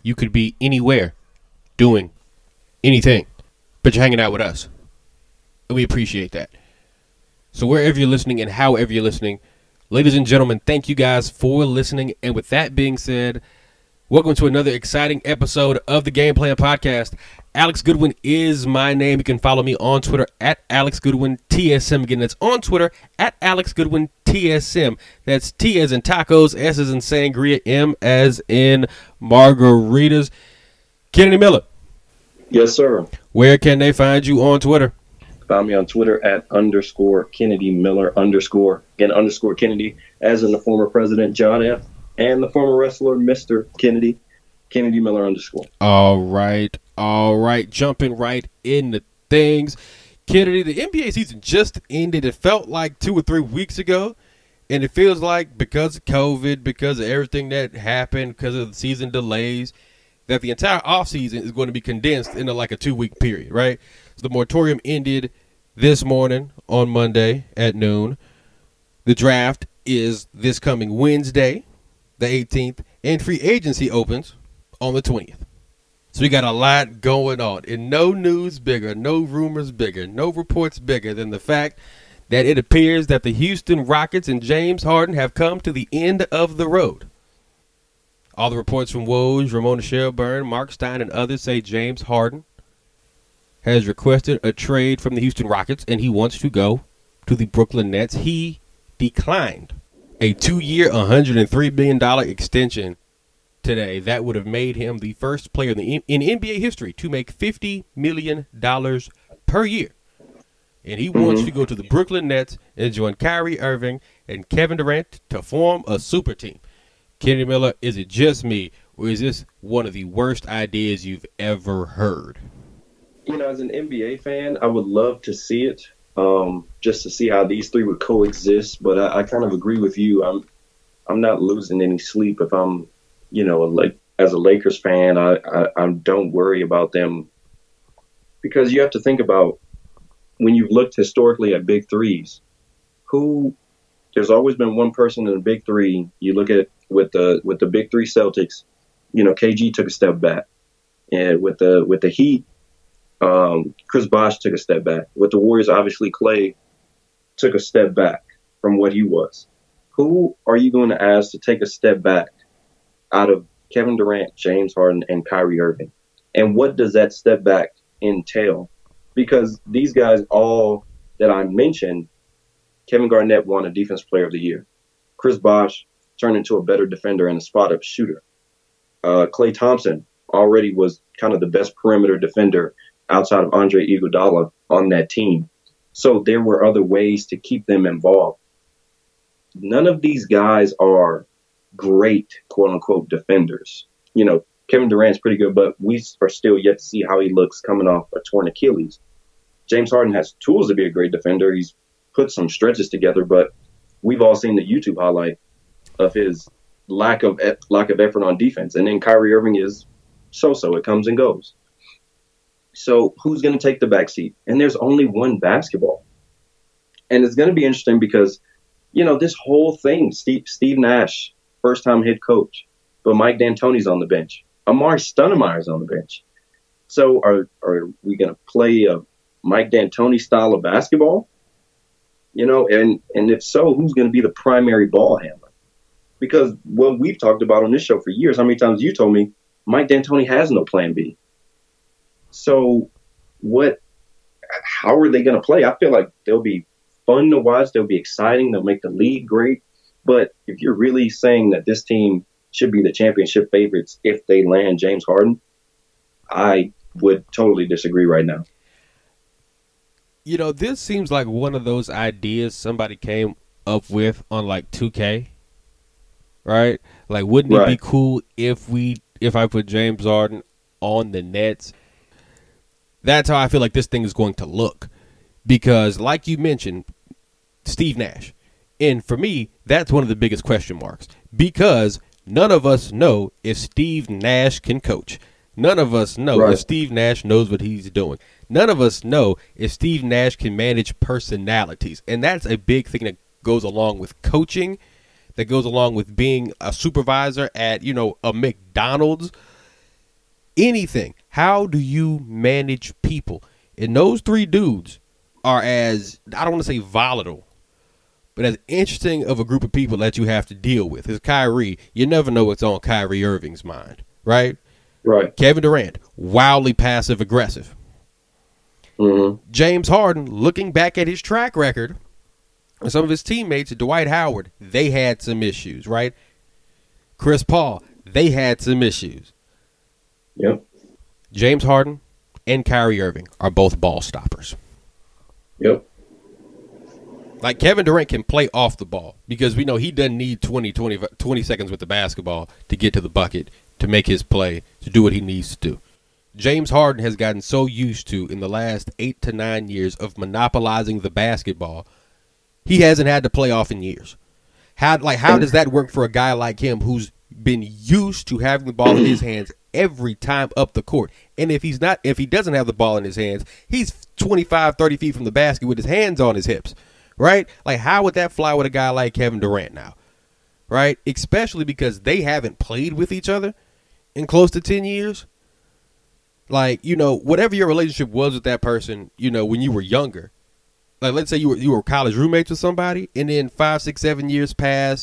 You could be anywhere doing anything, but you're hanging out with us. And we appreciate that. So wherever you're listening and however you're listening, ladies and gentlemen, thank you guys for listening. And with that being said, welcome to another exciting episode of the Game Plan Podcast. Alex Goodwin is my name. You can follow me on Twitter at Alex Goodwin TSM. Again, that's on Twitter at Alex Goodwin TSM. That's T as in tacos, S as in sangria, M as in margaritas. Kennedy Miller. Yes, sir. Where can they find you on Twitter? Find me on Twitter at _Kennedy Miller _ again _Kennedy, as in the former president John F. and the former wrestler Mr. Kennedy Miller _ All right. Jumping right into things. Kennedy, the NBA season just ended. It felt like 2 or 3 weeks ago, and it feels like because of COVID, because of everything that happened, because of the season delays, that the entire offseason is going to be condensed into like a 2-week period, right? So the moratorium ended this morning on Monday at noon. The draft is this coming Wednesday, the 18th, and free agency opens on the 20th. So we got a lot going on, and no news bigger, no rumors bigger, no reports bigger than the fact that it appears that the Houston Rockets and James Harden have come to the end of the road. All the reports from Woj, Ramona Shelburne, Mark Stein, and others say James Harden has requested a trade from the Houston Rockets, and he wants to go to the Brooklyn Nets. He declined a 2-year, $103 million extension today. That would have made him the first player in NBA history to make $50 million per year. And he wants to go to the Brooklyn Nets and join Kyrie Irving and Kevin Durant to form a super team. Kennedy Miller, is it just me, or is this one of the worst ideas you've ever heard? You know, as an NBA fan, I would love to see it, just to see how these three would coexist. But I kind of agree with you. I'm not losing any sleep if I'm, as a Lakers fan. I don't worry about them, because you have to think about, when you've looked historically at big threes, there's always been one person in the big three. You look at with the big three Celtics, KG took a step back, and with the Heat, Chris Bosh took a step back. With the Warriors, obviously Klay took a step back from what he was. Who are you going to ask to take a step back out of Kevin Durant, James Harden, and Kyrie Irving? And what does that step back entail? Because these guys, all that I mentioned, Kevin Garnett won a Defensive Player of the Year. Chris Bosh turned into a better defender and a spot-up shooter. Klay Thompson already was kind of the best perimeter defender outside of Andre Iguodala on that team. So there were other ways to keep them involved. None of these guys are great, quote-unquote, defenders. Kevin Durant's pretty good, but we are still yet to see how he looks coming off a torn Achilles. James Harden has tools to be a great defender. He's put some stretches together, but we've all seen the YouTube highlight of his lack of effort on defense. And then Kyrie Irving is so-so. It comes and goes. So who's going to take the backseat? And there's only one basketball. And it's going to be interesting because, this whole thing, Steve Nash, first-time head coach, but Mike D'Antoni's on the bench. Amari Stoudemire's on the bench. So are we going to play a Mike D'Antoni style of basketball? And if so, who's going to be the primary ball handler? Because what we've talked about on this show for years, how many times you told me Mike D'Antoni has no plan B. So how are they going to play? I feel like they'll be fun to watch. They'll be exciting. They'll make the league great. But if you're really saying that this team should be the championship favorites if they land James Harden, I would totally disagree right now. This seems like one of those ideas somebody came up with on like 2K, right? Like, wouldn't it be cool if I put James Harden on the Nets? That's how I feel like this thing is going to look. Because, like you mentioned, Steve Nash. And for me, that's one of the biggest question marks. Because none of us know if Steve Nash can coach. None of us know if Steve Nash knows what he's doing. None of us know if Steve Nash can manage personalities. And that's a big thing that goes along with coaching, that goes along with being a supervisor at, a McDonald's. anything. How do you manage people? And those three dudes are as, I don't want to say volatile, but as interesting of a group of people that you have to deal with. Is Kyrie, you never know what's on Kyrie Irving's mind, right? Right. Kevin Durant, wildly passive aggressive. Mm-hmm. James Harden, looking back at his track record, and some of his teammates, Dwight Howard, they had some issues, right? Chris Paul, they had some issues. Yep. James Harden and Kyrie Irving are both ball stoppers. Yep. Like Kevin Durant can play off the ball because we know he doesn't need 20 seconds with the basketball to get to the bucket, to make his play, to do what he needs to do. James Harden has gotten so used to, in the last 8 to 9 years, of monopolizing the basketball, he hasn't had to play off in years. How does that work for a guy like him who's been used to having the ball in his hands every time up the court? And if he doesn't have the ball in his hands, he's 25, 30 feet from the basket with his hands on his hips, right? Like, how would that fly with a guy like Kevin Durant now, right? Especially because they haven't played with each other in close to 10 years. Like, whatever your relationship was with that person, when you were younger, like, let's say you were college roommates with somebody, and then 5, 6, 7 years pass,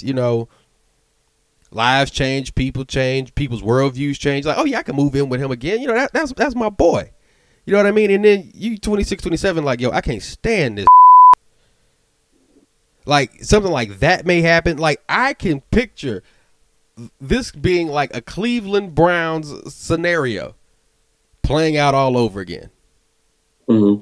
lives change, people change, people's worldviews change. Like, oh yeah, I can move in with him again. That's my boy. You know what I mean? And then you 26, 27, like, yo, I can't stand this. Like, something like that may happen. Like, I can picture this being like a Cleveland Browns scenario playing out all over again. Mm-hmm.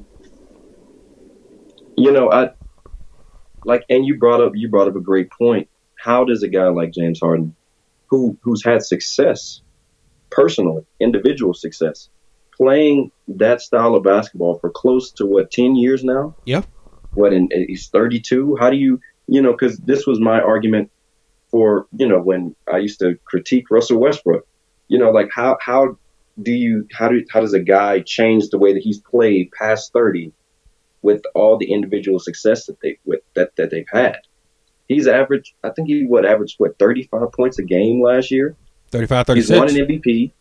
And you brought up a great point. How does a guy like James Harden, who's had success personally, individual success, playing that style of basketball for close to 10 years now? Yeah. He's 32. How do you, because this was my argument for, when I used to critique Russell Westbrook, how does a guy change the way that he's played past 30 with all the individual success that they've had? He's averaged, I think averaged 35 points a game last year. 35, 36. He's won an MVP.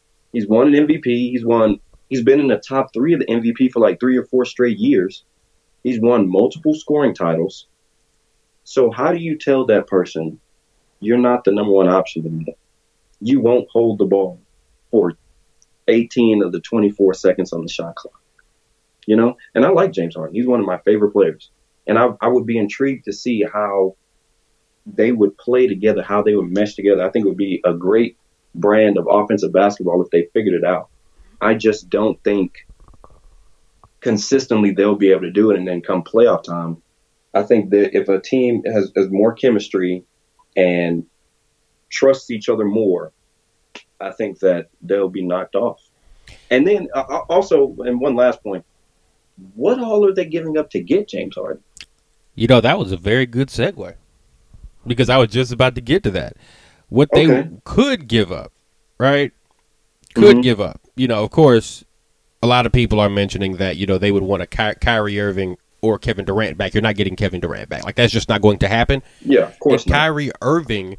He's been in the top 3 of the MVP for like 3 or 4 straight years. He's won multiple scoring titles. So how do you tell that person you're not the number one option anymore? You won't hold the ball for 18 of the 24 seconds on the shot clock. And I like James Harden. He's one of my favorite players. And I would be intrigued to see how they would play together, how they would mesh together. I think it would be a great brand of offensive basketball if they figured it out. I just don't think consistently they'll be able to do it. And then come playoff time, I think that if a team has more chemistry and trusts each other more, I think that they'll be knocked off. And then also, and one last point, what all are they giving up to get James Harden? That was a very good segue, because I was just about to get to that. What they could give up, right? Give up. Of course, a lot of people are mentioning that, they would want a Kyrie Irving or Kevin Durant back. You're not getting Kevin Durant back. Like, that's just not going to happen. Yeah, of course not. Kyrie Irving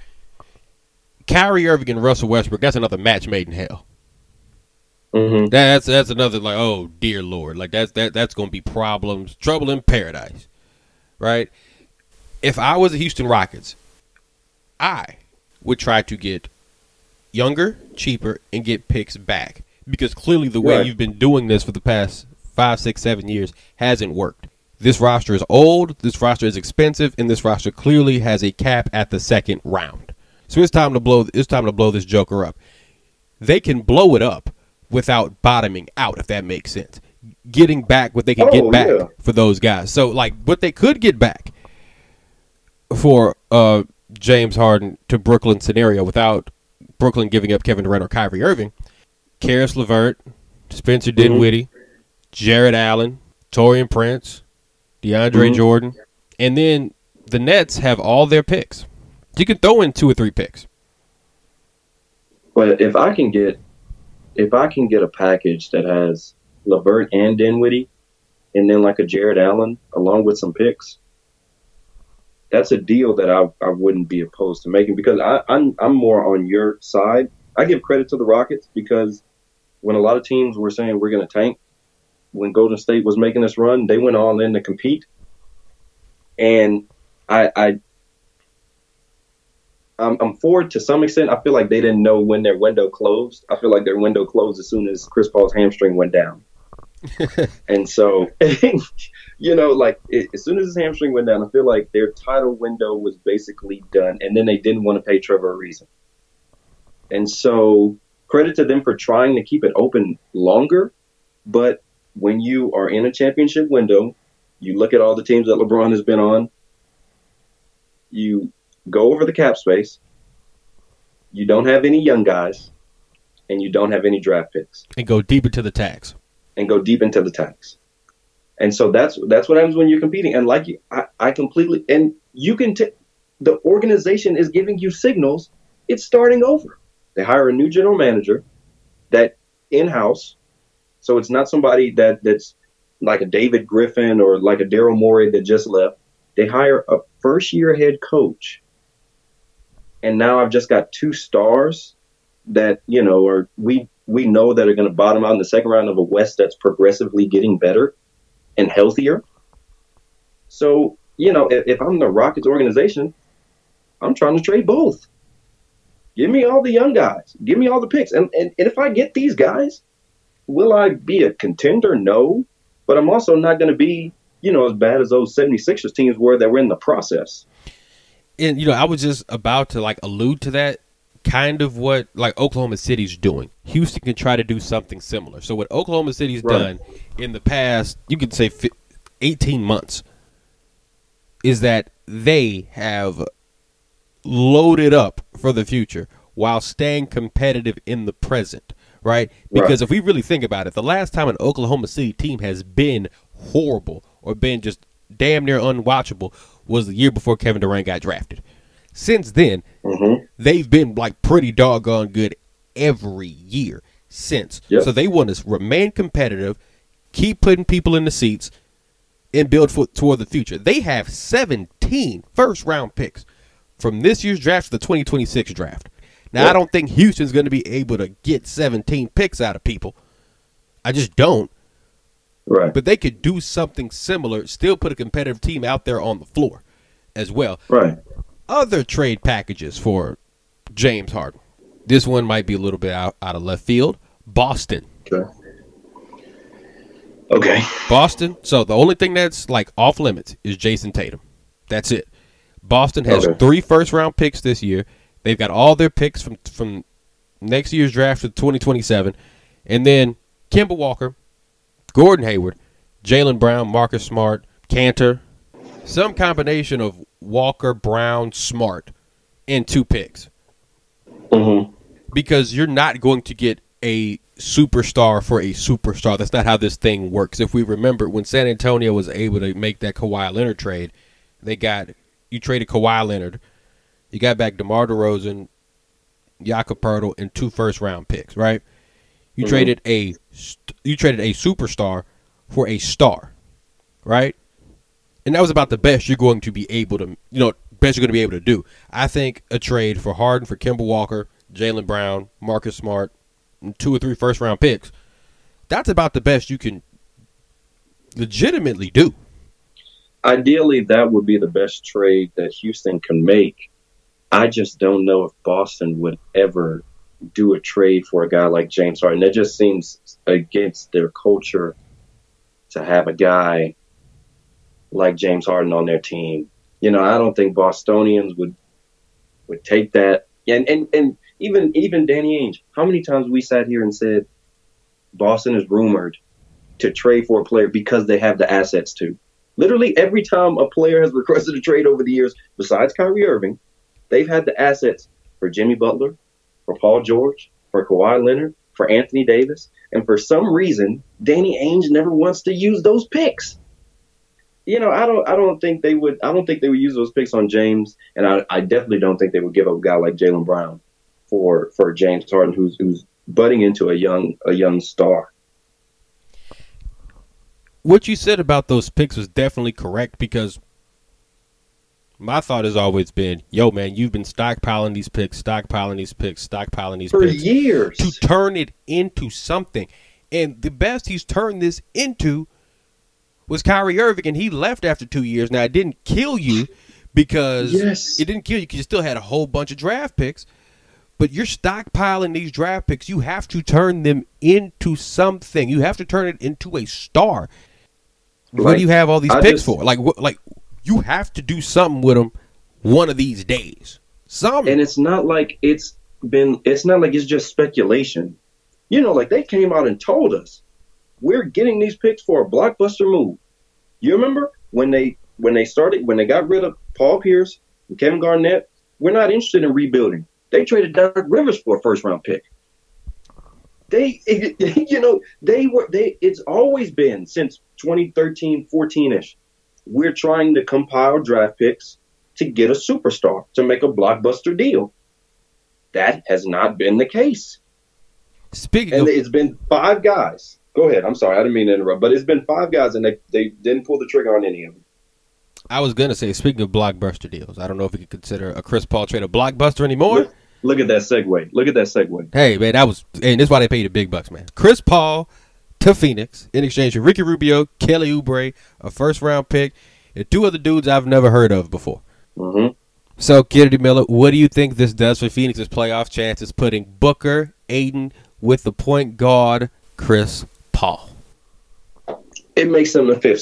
and Russell Westbrook, that's another match made in hell. Mm-hmm. That's another, like, oh dear Lord, like that's going to be problems, trouble in paradise, right? If I was the Houston Rockets, I would try to get younger, cheaper, and get picks back, because clearly the way you've been doing this for the past 5, 6, 7 years hasn't worked. This roster is old, this roster is expensive, and this roster clearly has a cap at the second round. So it's time to blow this joker up. They can blow it up without bottoming out, if that makes sense. Getting back what they can get back for those guys. So, like, what they could get back for James Harden to Brooklyn scenario without Brooklyn giving up Kevin Durant or Kyrie Irving, Karis LeVert, Spencer Dinwiddie, Jared Allen, Taurean Prince, DeAndre Jordan, and then the Nets have all their picks. You can throw in 2 or 3 picks. But if I can get a package that has LeVert and Dinwiddie, and then like a Jared Allen along with some picks, that's a deal that I wouldn't be opposed to making, because I'm more on your side. I give credit to the Rockets because when a lot of teams were saying we're going to tank, when Golden State was making this run, they went all in to compete. And I'm for it to some extent. I feel like they didn't know when their window closed. I feel like their window closed as soon as Chris Paul's hamstring went down. And so, like as soon as his hamstring went down, I feel like their title window was basically done. And then they didn't want to pay Trevor Ariza. And so credit to them for trying to keep it open longer. But when you are in a championship window, you look at all the teams that LeBron has been on, you go over the cap space, you don't have any young guys, and you don't have any draft picks. And go deep into the tax. And so that's what happens when you're competing. And like I completely, and you can, the organization is giving you signals. It's starting over. They hire a new general manager that in-house. So it's not somebody that's like a David Griffin or like a Daryl Morey that just left. They hire a first-year head coach. And now I've just got 2 stars that, we know that are going to bottom out in the second round of a West that's progressively getting better and healthier. So, if I'm the Rockets organization, I'm trying to trade both. Give me all the young guys. Give me all the picks. And if I get these guys, will I be a contender? No. But I'm also not going to be, as bad as those 76ers teams were that were in the process. And, I was just about to, allude to that. Kind of what Oklahoma City's doing. Houston can try to do something similar. So what Oklahoma City's done in the past, you could say 18 months, is that they have loaded up for the future while staying competitive in the present, right? Because if we really think about it, the last time an Oklahoma City team has been horrible or been just damn near unwatchable was the year before Kevin Durant got drafted. Since then, they've been pretty doggone good every year since. Yep. So they want to remain competitive, keep putting people in the seats, and build toward the future. They have 17 first-round picks from this year's draft to the 2026 draft. Now, I don't think Houston's going to be able to get 17 picks out of people. I just don't. Right. But they could do something similar, still put a competitive team out there on the floor as well. Right. Other trade packages for James Harden. This one might be a little bit out of left field. Boston. Okay. Boston. So the only thing that's off limits is Jason Tatum. That's it. Boston has 3 first-round picks this year. They've got all their picks from next year's draft to 2027. And then Kemba Walker, Gordon Hayward, Jaylen Brown, Marcus Smart, Cantor. Some combination of Walker, Brown, Smart, and 2 picks. Because you're not going to get a superstar for a superstar. That's not how this thing works. If we remember, when San Antonio was able to make that Kawhi Leonard trade, you traded Kawhi Leonard. You got back DeMar DeRozan, Jakob Poeltl, and 2 first-round picks, right? You traded a superstar for a star, right? And that was about the best you're going to be able to, do. I think a trade for Harden, for Kemba Walker, Jaylen Brown, Marcus Smart, and 2 or 3 first-round picks, that's about the best you can legitimately do. Ideally, that would be the best trade that Houston can make. I just don't know if Boston would ever do a trade for a guy like James Harden. That just seems against their culture to have a guy like James Harden on their team. I don't think Bostonians would take that. And even Danny Ainge, how many times we sat here and said Boston is rumored to trade for a player because they have the assets to. Literally every time a player has requested a trade over the years, besides Kyrie Irving, they've had the assets for Jimmy Butler, for Paul George, for Kawhi Leonard, for Anthony Davis. And for some reason, Danny Ainge never wants to use those picks. I don't think they would use those picks on James, and I definitely don't think they would give up a guy like Jaylen Brown for James Harden, who's budding into a young star. What you said about those picks was definitely correct, because My thought has always been, yo, man, you've been stockpiling these picks For years. to turn it into something. And the best he's turned this into was Kyrie Irving, and he left after 2 years. Now, it didn't kill you because it didn't kill you because you still had a whole bunch of draft picks. But you're stockpiling these draft picks. You have to turn them into something. You have to turn it into a star. What do you have all these picks for? Like you have to do something with them one of these days. Something. And it's not like it's just speculation. You know, like they came out and told us we're getting these picks for a blockbuster move. You remember when they got rid of Paul Pierce and Kevin Garnett? We're not interested in rebuilding. They traded Doc Rivers for a first round pick. It's always been since 2013, 14-ish. We're trying to compile draft picks to get a superstar, to make a blockbuster deal. That has not been the case. It's been 5 guys. Go ahead. I'm sorry. I didn't mean to interrupt, but it's been 5 guys, and they didn't pull the trigger on any of them. I was going to say, speaking of blockbuster deals, I don't know if we could consider a Chris Paul trade a blockbuster anymore. Look at that segue. Hey, man, and this is why they paid the big bucks, man. Chris Paul to Phoenix in exchange for Ricky Rubio, Kelly Oubre, a first-round pick, and 2 other dudes I've never heard of before. Mm-hmm. So, Kennedy Miller, what do you think this does for Phoenix's playoff chances, putting Booker, Ayton with the point guard, Chris Paul? It makes them the 5th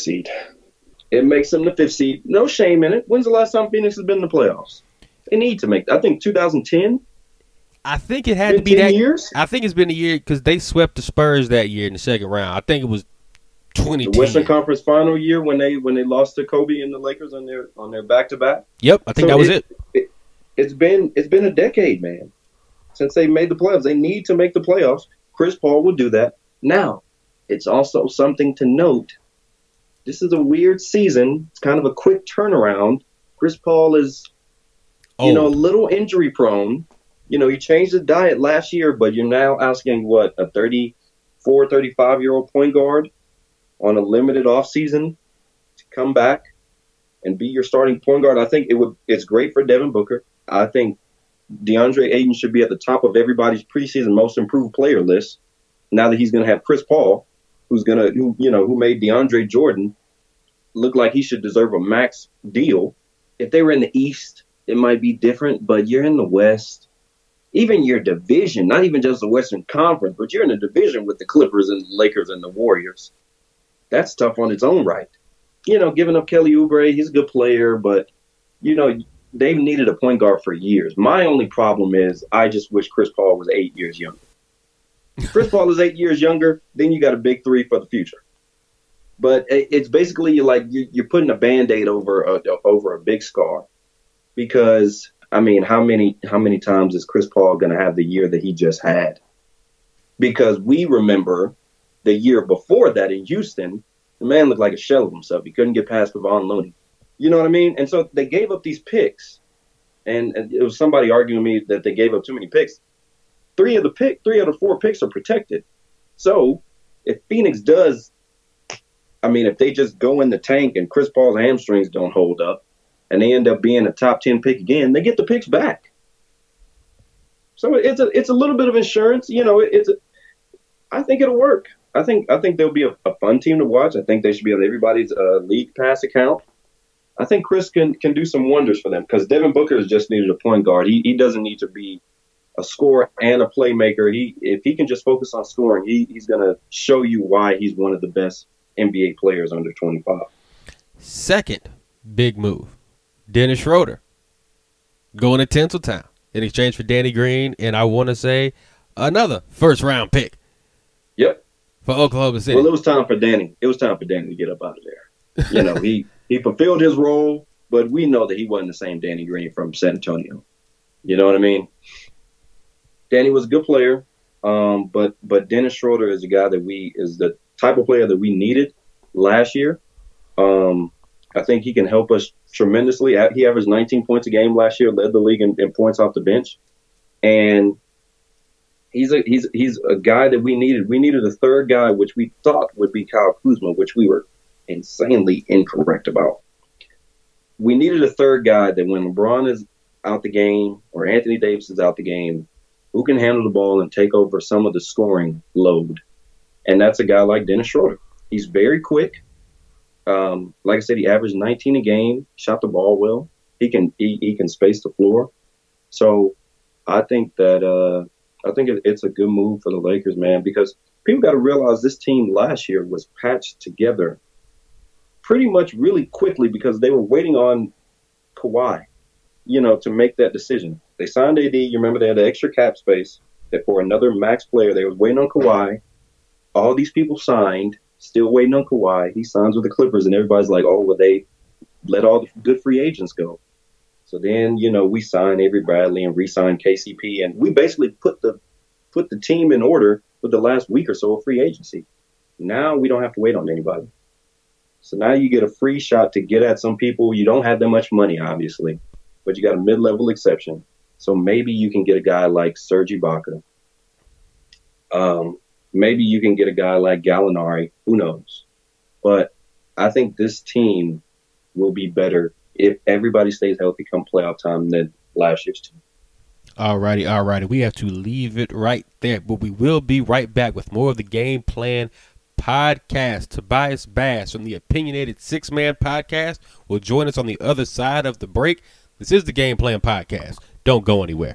seed. No shame in it. When's the last time Phoenix has been in the playoffs? They need to make. I think 2010. I think it had to be that years. I think it's been a year because they swept the Spurs that year in the second round. I think it was 2010. The Western Conference Final year when they lost to Kobe and the Lakers on their back-to-back. Yep, I think that was it. It's been a decade, man, since they made the playoffs. They need to make the playoffs. Chris Paul will do that. Now, it's also something to note. This is a weird season. It's kind of a quick turnaround. Chris Paul is, a little injury prone. You know, he changed his diet last year, but you're now asking, a 34, 35-year-old point guard on a limited offseason to come back and be your starting point guard. I think it's great for Devin Booker. I think DeAndre Ayton should be at the top of everybody's preseason most improved player list. Now that he's going to have Chris Paul, who made DeAndre Jordan look like he should deserve a max deal. If they were in the East, it might be different, but you're in the West. Even your division, not even just the Western Conference, but you're in a division with the Clippers and the Lakers and the Warriors. That's tough on its own right. Giving up Kelly Oubre, he's a good player, but, they've needed a point guard for years. My only problem is I just wish Chris Paul was 8 years younger. Chris Paul is 8 years younger, then you got a big 3 for the future. But it's basically you're putting a Band-Aid over a big scar. Because, how many times is Chris Paul going to have the year that he just had? Because we remember the year before that in Houston, the man looked like a shell of himself. He couldn't get past Kevon Looney. You know what I mean? And so they gave up these picks. And it was somebody arguing with me that they gave up too many picks. 3 of the 4 picks are protected. So if Phoenix does, if they just go in the tank and Chris Paul's hamstrings don't hold up and they end up being a top 10 pick again, they get the picks back. So it's a little bit of insurance. I think it'll work. I think they'll be a fun team to watch. I think they should be on everybody's league pass account. I think Chris can do some wonders for them because Devin Booker has just needed a point guard. He doesn't need to be a scorer and a playmaker. If he can just focus on scoring, he's going to show you why he's one of the best NBA players under 25. Second big move, Dennis Schroeder going to Tinseltown in exchange for Danny Green, and I want to say another first-round pick. Yep. For Oklahoma City. Well, it was time for Danny. It was time for Danny to get up out of there. He fulfilled his role, but we know that he wasn't the same Danny Green from San Antonio. You know what I mean? Danny was a good player, but Dennis Schroeder is a guy is the type of player that we needed last year. I think he can help us tremendously. He averaged 19 points a game last year, led the league in points off the bench, and he's a guy that we needed. We needed a third guy, which we thought would be Kyle Kuzma, which we were insanely incorrect about. we needed a third guy that when LeBron is out the game or Anthony Davis is out the game, who can handle the ball and take over some of the scoring load. And that's a guy like Dennis Schroeder. He's very quick. Like I said, he averaged 19 a game, shot the ball well. He can space the floor. So I think that it's a good move for the Lakers, man, because people got to realize this team last year was patched together pretty much really quickly because they were waiting on Kawhi, to make that decision. They signed AD. You remember they had the extra cap space that for another max player. They were waiting on Kawhi. All these people signed, still waiting on Kawhi. He signs with the Clippers, and everybody's like, oh, well, they let all the good free agents go. So then, we signed Avery Bradley and re-signed KCP, and we basically put the team in order for the last week or so of free agency. Now we don't have to wait on anybody. So now you get a free shot to get at some people. You don't have that much money, obviously, but you got a mid-level exception. So maybe you can get a guy like Serge Ibaka. Maybe you can get a guy like Gallinari. Who knows? But I think this team will be better if everybody stays healthy come playoff time than last year's team. All righty. We have to leave it right there, but we will be right back with more of the Game Plan Podcast. Tobias Bass from the Opinionated Six-Man Podcast will join us on the other side of the break. This is the Game Plan Podcast. Don't go anywhere.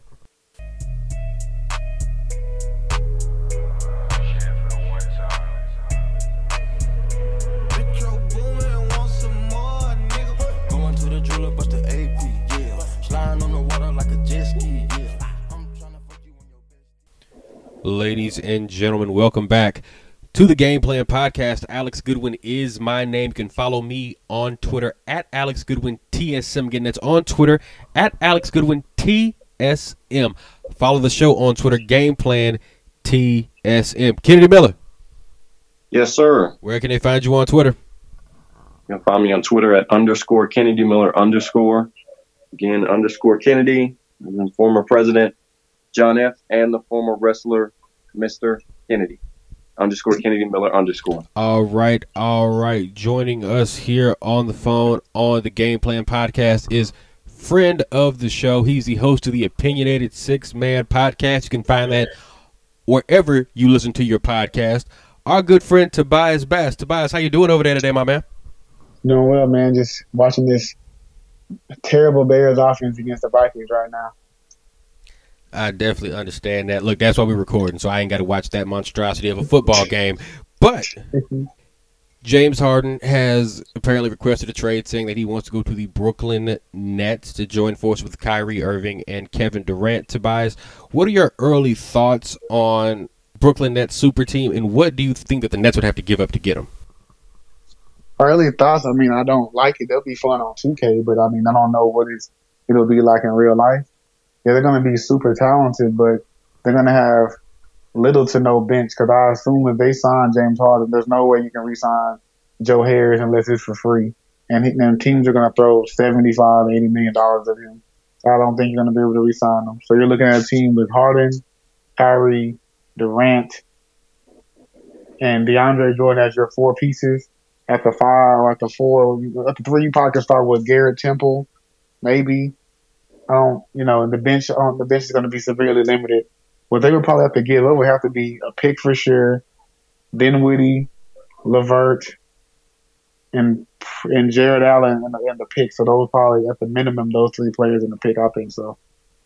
Ladies and gentlemen, welcome back to the Game Plan Podcast. Alex Goodwin is my name. You can follow me on Twitter at Alex Goodwin TSM. Again, that's on Twitter at Alex Goodwin TSM. Follow the show on Twitter, Game Plan TSM. Kennedy Miller. Yes, sir. Where can they find you on Twitter? You can find me on Twitter at _Kennedy Miller _ Again, _Kennedy, and then former president John F. and the former wrestler Mr. Kennedy. _Kennedy Miller _ All right. Joining us here on the phone on the Game Plan Podcast is friend of the show. He's the host of the Opinionated Six-Man Podcast. You can find that wherever you listen to your podcast. Our good friend Tobias Bass. Tobias, how you doing over there today, my man? Doing well, man. Just watching this terrible Bears offense against the Vikings right now. I definitely understand that. Look, that's why we're recording, so I ain't got to watch that monstrosity of a football game. But James Harden has apparently requested a trade, saying that he wants to go to the Brooklyn Nets to join forces with Kyrie Irving and Kevin Durant. Tobias, what are your early thoughts on Brooklyn Nets super team, and what do you think that the Nets would have to give up to get them? Early thoughts, I don't like it. They'll be fun on 2K, but I don't know what it'll be like in real life. Yeah, they're going to be super talented, but they're going to have little to no bench because I assume if they sign James Harden, there's no way you can re-sign Joe Harris unless it's for free. And teams are going to throw $75, $80 million at him. So I don't think you're going to be able to re-sign them. So you're looking at a team with Harden, Kyrie, Durant, and DeAndre Jordan as your four pieces. At the 5 or at the 4, at the 3, you probably can start with Garrett Temple, maybe. The bench is going to be severely limited. What they would probably have to give up would have to be a pick for sure, Dinwiddie, LeVert, and Jared Allen in the pick. So those probably at the minimum those 3 players in the pick. I think so.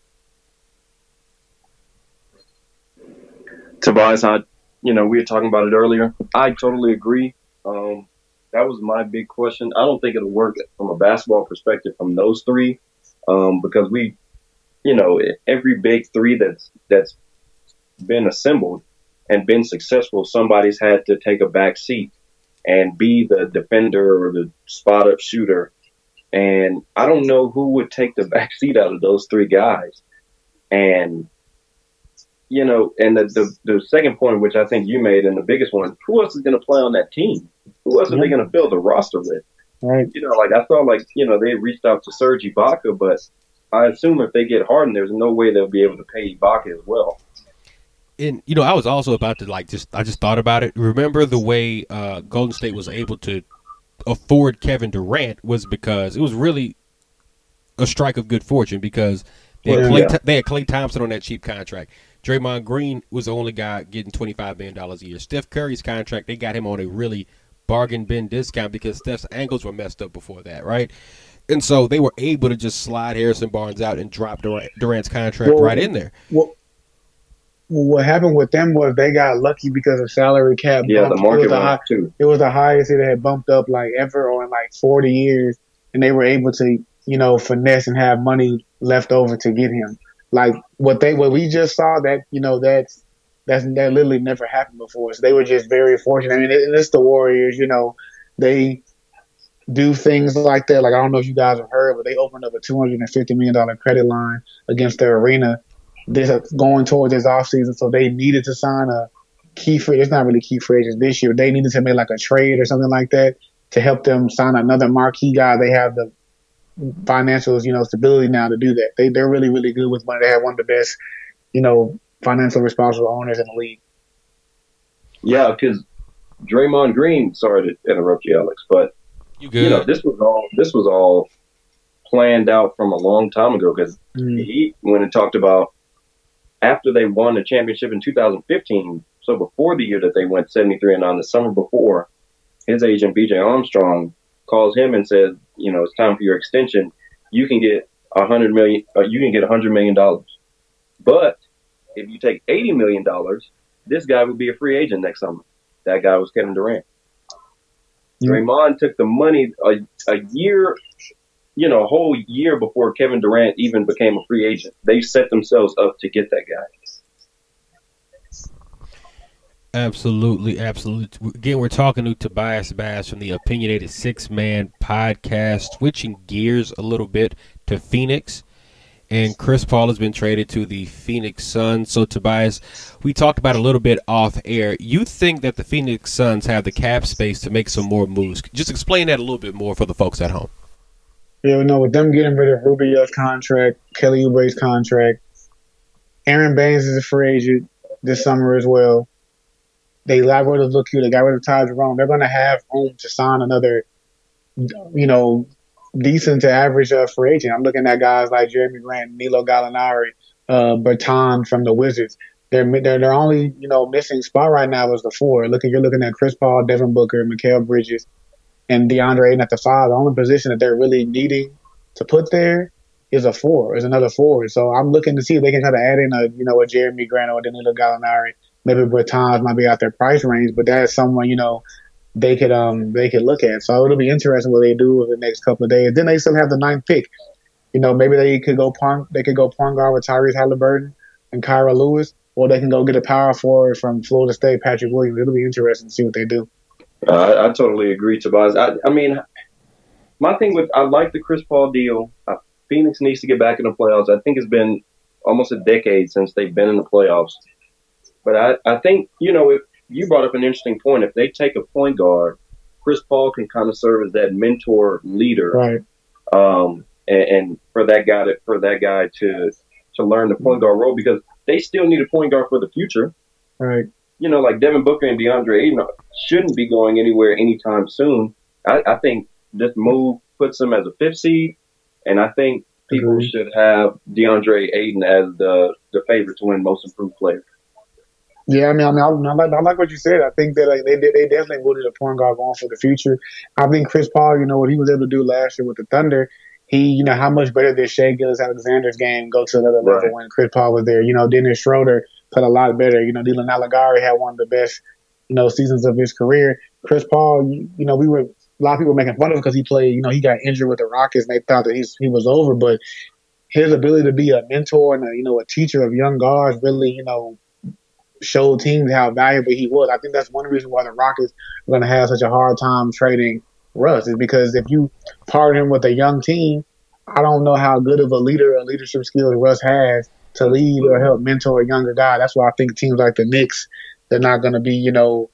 Tobias, we were talking about it earlier. I totally agree. That was my big question. I don't think it'll work from a basketball perspective from those 3. Because every big 3 that's been assembled and been successful, somebody's had to take a back seat and be the defender or the spot up shooter. And I don't know who would take the back seat out of those 3 guys. And, and the second point, which I think you made, and the biggest one, who else is going to play on that team? Who else are they going to build a roster with? Right. I thought they reached out to Serge Ibaka, but I assume if they get Harden, there's no way they'll be able to pay Ibaka as well. And, I was also about to I just thought about it. Remember the way Golden State was able to afford Kevin Durant was because it was really a strike of good fortune because they had Klay Thompson on that cheap contract. Draymond Green was the only guy getting $25 million a year. Steph Curry's contract, they got him on a really bargain bin discount because Steph's ankles were messed up before that, right? And so they were able to just slide Harrison Barnes out and drop Durant's contract right in there. Well, what happened with them was they got lucky because of salary cap. Yeah, the market went too. It was the highest it had bumped up like ever or in like 40 years, and they were able to, finesse and have money left over to get him. Like what we just saw that, that literally never happened before. So they were just very fortunate. I mean, it's the Warriors, they do things like that. Like, I don't know if you guys have heard, but they opened up a $250 million credit line against their arena. This going towards this offseason, so they needed to sign a key free. It's not really key free agents this year. They needed to make like a trade or something like that to help them sign another marquee guy. They have the financial, stability now to do that. They're really, really good with money. They have one of the best, financial responsible owners in the league. Yeah, because Draymond Green. Sorry to interrupt you, Alex, but you good. This was all planned out from a long time ago because he went and talked about. After they won the championship in 2015, so before the year that they went 73-9, the summer before, his agent B.J. Armstrong calls him and says, it's time for your extension. You can get $100 million. You can get $100 million, but if you take $80 million, this guy would be a free agent next summer. That guy was Kevin Durant. Draymond took the money a year. A whole year before Kevin Durant even became a free agent. They set themselves up to get that guy. Absolutely. Again, we're talking to Tobias Bass from the Opinionated Six Man podcast, switching gears a little bit to Phoenix. And Chris Paul has been traded to the Phoenix Suns. So, Tobias, we talked about it a little bit off air. You think that the Phoenix Suns have the cap space to make some more moves? Just explain that a little bit more for the folks at home. With them getting rid of Rubio's contract, Kelly Oubre's contract, Aaron Baines is a free agent this summer as well. They got rid of Luka, they got rid of Ty Jerome. They're going to have room to sign another, decent to average free agent. I'm looking at guys like Jeremy Grant, Nilo Gallinari, Bertan from the Wizards. Their only, missing spot right now is the four. You're looking at Chris Paul, Devin Booker, Mikal Bridges, and DeAndre Ayton at the five. The only position that they're really needing to put there is another forward. So I'm looking to see if they can try to add in a Jeremy Grant or a Danilo Gallinari. Maybe Bertans might be out their price range, but that's someone, they could look at. So it'll be interesting what they do over the next couple of days. Then they still have the 9th pick. Maybe they could go point guard with Tyrese Halliburton and Kyra Lewis, or they can go get a power forward from Florida State, Patrick Williams. It'll be interesting to see what they do. I totally agree, Tobias. I mean, my thing I like the Chris Paul deal. Phoenix needs to get back in the playoffs. I think it's been almost a decade since they've been in the playoffs. But I think, if you brought up an interesting point. If they take a point guard, Chris Paul can kind of serve as that mentor leader. Right. And for that guy to learn the point guard role, because they still need a point guard for the future. Right. Like Devin Booker and DeAndre Ayton shouldn't be going anywhere anytime soon. I think this move puts them as a 5th seed, and I think people should have DeAndre Ayton as the favorite to win Most Improved Player. Yeah, I like what you said. I think that they definitely wanted a point guard going for the future. I think Chris Paul, what he was able to do last year with the Thunder, he, how much better did Shai Gilgeous-Alexander's game go to another level when Chris Paul was there? Dennis Schroeder played a lot better. Dylan Allegari had one of the best, seasons of his career. Chris Paul, a lot of people were making fun of him because he played, he got injured with the Rockets and they thought that he was over. But his ability to be a mentor and a teacher of young guards really, showed teams how valuable he was. I think that's one reason why the Rockets are going to have such a hard time trading Russ, is because if you partner him with a young team, I don't know how good of a leader or leadership skills Russ has to lead or help mentor a younger guy. That's why I think teams like the Knicks, they're not going to be,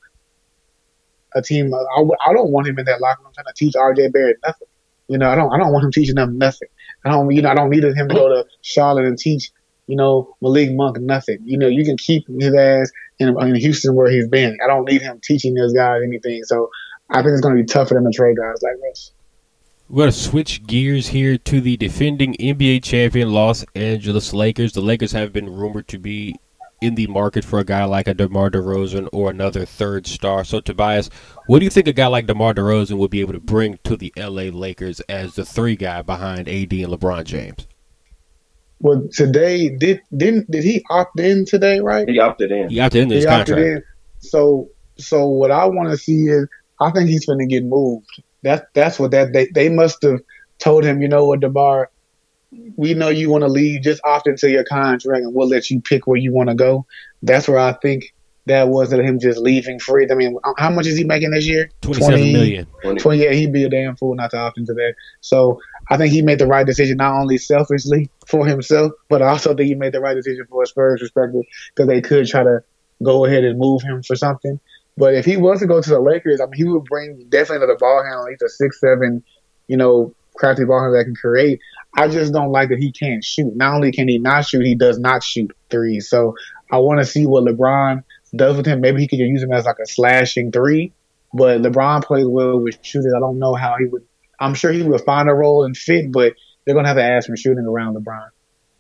a team. I don't want him in that locker room trying to teach R.J. Barrett nothing. I don't want him teaching them nothing. I don't need him to go to Charlotte and teach Malik Monk nothing. You can keep his ass in Houston where he's been. I don't need him teaching those guys anything. So I think it's going to be tough for them to trade guys like this. We're going to switch gears here to the defending NBA champion Los Angeles Lakers. The Lakers have been rumored to be in the market for a guy like a DeMar DeRozan or another third star. So, Tobias, what do you think a guy like DeMar DeRozan would be able to bring to the LA Lakers as the three guy behind AD and LeBron James? Well, today did he opt in today? Right? He opted in. He opted into his contract. So what I want to see is I think he's going to get moved. That's what they must have told him. You know what, DeMar, we know you want to leave. Just opt into your contract, and we'll let you pick where you want to go. That's where I think that was him just leaving free. I mean, how much is he making this year? $27 million. 20. Yeah, he'd be a damn fool not to opt into that. So I think he made the right decision, not only selfishly for himself, but I also think he made the right decision for a Spurs perspective, because they could try to go ahead and move him for something. But if he was to go to the Lakers, I mean, he would bring definitely another ball handler. He's a 6'7", crafty ball handler that can create. I just don't like that he can't shoot. Not only can he not shoot, he does not shoot threes. So I want to see what LeBron does with him. Maybe he could use him as like a slashing three. But LeBron plays well with shooters. I don't know how he would. I'm sure he would find a role and fit, but they're going to have to ask for shooting around LeBron.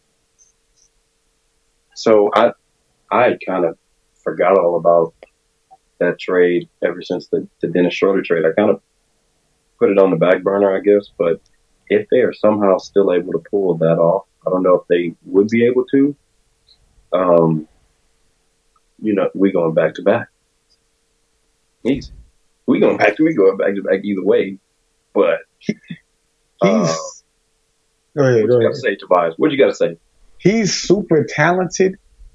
So I kind of forgot all about that trade ever since the Dennis Schroeder trade. I kind of put it on the back burner, I guess. But if they are somehow still able to pull that off, I don't know if they would be able to. We going back to back. Easy. We going back to back either way. But Go ahead. What you got to say, Tobias? What you got to say? He's super talented,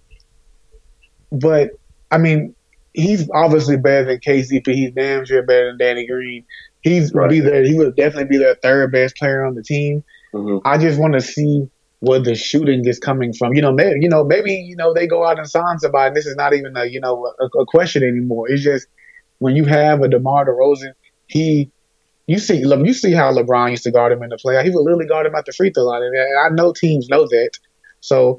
but I mean, he's obviously better than KCP. He's damn sure better than Danny Green. He would definitely be their third best player on the team. Mm-hmm. I just want to see where the shooting is coming from. Maybe they go out and sign somebody. And this is not even a question anymore. It's just when you have a DeMar DeRozan, you see how LeBron used to guard him in the playoffs. He would literally guard him at the free throw line, and I know teams know that. So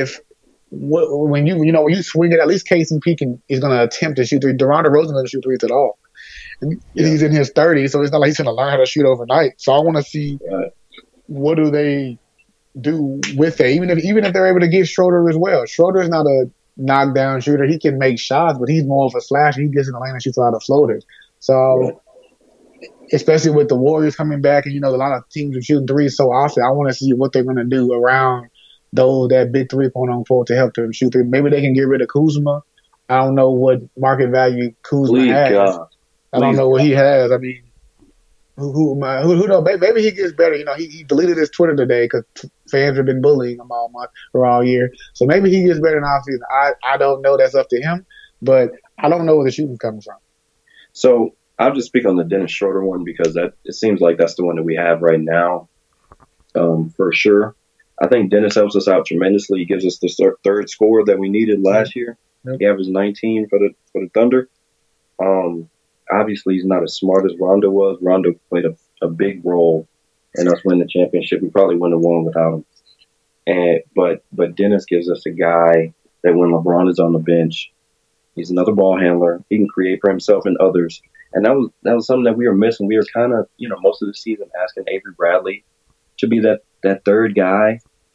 when you swing it, at least KCP is going to attempt to shoot three. DeMar DeRozan doesn't shoot threes at all. And he's in his 30s, so it's not like he's going to learn how to shoot overnight. So I want to see what do they do with it, even if they're able to get Schroeder as well. Schroeder is not a knockdown shooter. He can make shots, but he's more of a slasher. He gets in the lane and shoots a lot of floaters. So especially with the Warriors coming back, and a lot of teams are shooting threes so often, I want to see what they're going to do around that big three, quote unquote, to help them shoot three. Maybe they can get rid of Kuzma. I don't know what market value Kuzma has. I don't know what he has. I mean, who knows? Maybe he gets better. He deleted his Twitter today because fans have been bullying him all month or all year. So maybe he gets better in offseason. I don't know. That's up to him. But I don't know where the shooting's coming from. So I'll just speak on the Dennis Schroeder one because it seems like that's the one that we have right now, for sure. I think Dennis helps us out tremendously. He gives us the third scorer that we needed last year. Yep. He averaged 19 for the Thunder. Obviously, he's not as smart as Rondo was. Rondo played a big role in us winning the championship. We probably wouldn't have won without him. But Dennis gives us a guy that when LeBron is on the bench, he's another ball handler. He can create for himself and others. And that was something that we were missing. We were kind of, most of the season asking Avery Bradley to be that third guy.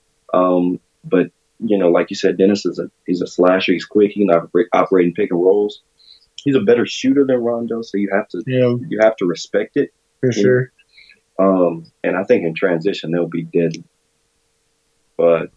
But like you said, Dennis he's a slasher. He's quick. He can operate in pick and rolls. He's a better shooter than Rondo, so you have to respect it for sure. And I think in transition they'll be deadly. But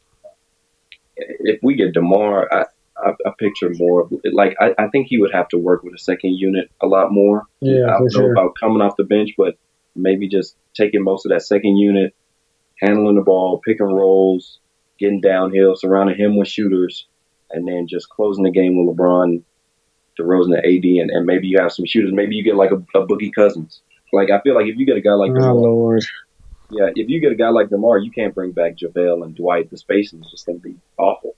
if we get DeMar, I picture more like I think he would have to work with a second unit a lot more. Yeah, I don't know about coming off the bench, but maybe just taking most of that second unit, handling the ball, pick and rolls, getting downhill, surrounding him with shooters, and then just closing the game with LeBron, DeRozan, and AD, and maybe you have some shooters. Maybe you get like a Boogie Cousins. Like I feel like if you get a guy like DeMar, Lord. Yeah, if you get a guy like DeMar, you can't bring back JaVale and Dwight. The spacing is just going to be awful.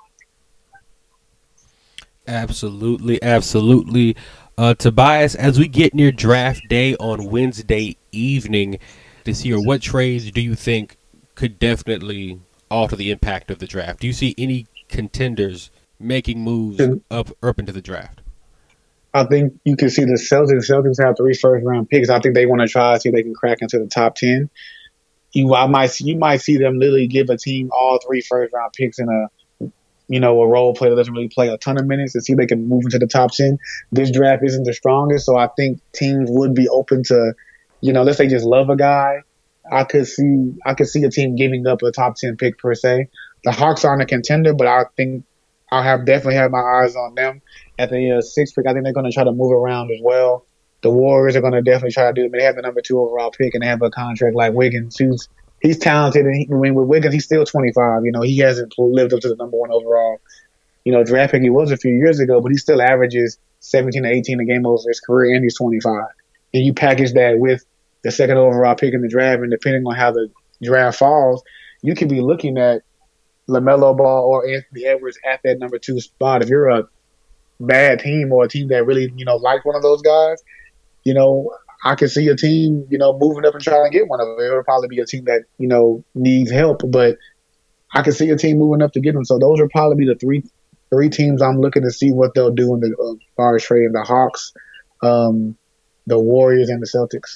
Absolutely. Tobias, as we get near draft day on Wednesday evening this year, what trades do you think could definitely alter the impact of the draft? Do you see any contenders making moves up into the draft? I think you can see the Celtics. Celtics have 3 first-round picks. I think they want to try to see if they can crack into the top 10. You might see them literally give a team all 3 first-round picks in a role player that doesn't really play a ton of minutes to see if they can move into the top 10. This draft isn't the strongest, so I think teams would be open to, let's say just love a guy. I could see a team giving up a top 10 pick per se. The Hawks aren't a contender, but I think definitely have my eyes on them at the 6th pick. I think they're going to try to move around as well. The Warriors are going to definitely try to do it. They have the number 2 overall pick, and they have a contract like Wiggins. He's talented, and with Wiggins, he's still 25. He hasn't lived up to the number 1 overall, draft pick he was a few years ago, but he still averages 17 to 18 a game over his career, and he's 25. And you package that with the 2nd overall pick in the draft, and depending on how the draft falls, you could be looking at LaMelo Ball or Anthony Edwards at that number 2 spot. If you're a bad team or a team that really, likes one of those guys, I could see a team, moving up and trying to get one of them. It'll probably be a team that, needs help, but I could see a team moving up to get them. So those will probably be the three teams I'm looking to see what they'll do in the as far as trading: the Hawks, the Warriors, and the Celtics.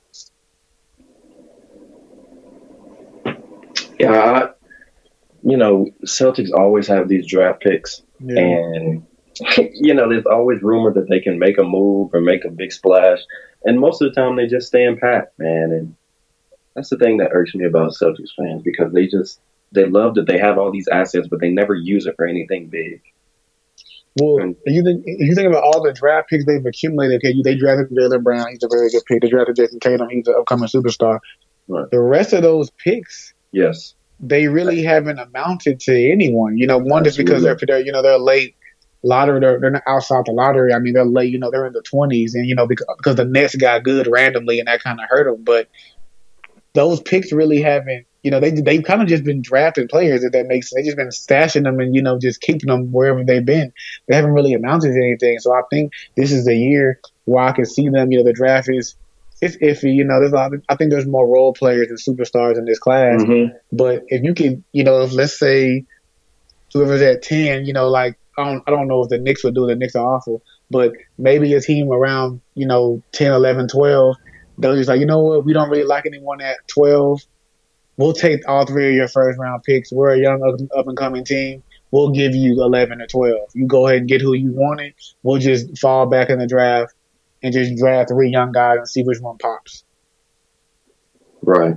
Yeah, Celtics always have these draft picks, and there's always rumor that they can make a move or make a big splash, and most of the time they just stand pat, man. And that's the thing that irks me about Celtics fans, because they love that they have all these assets, but they never use it for anything big. Well, you think about all the draft picks they've accumulated. Okay, they drafted Jaylen Brown; he's a very good pick. They drafted Jason Tatum; he's an upcoming superstar. Right. The rest of those picks, yes, they really haven't amounted to anyone. One just because they're late lottery, they're not outside the lottery. I mean, they're late. They're in the 20s, and because the Nets got good randomly, and that kind of hurt them. But those picks really haven't. They've kind of just been drafting players, if that makes sense. They've just been stashing them and just keeping them wherever they've been. They haven't really amounted to anything. So I think this is the year where I can see them. The draft is. It's iffy, I think there's more role players and superstars in this class. Mm-hmm. But if you can, let's say whoever's at 10, I don't know if the Knicks would do it. The Knicks are awful, but maybe a team around, 10, 11, 12, they'll just like, you know what, we don't really like anyone at 12. We'll take all 3 of your first round picks. We're a young up and coming team. We'll give you 11 or 12. You go ahead and get who you wanted. We'll just fall back in the draft and just draft 3 young guys and see which one pops. Right.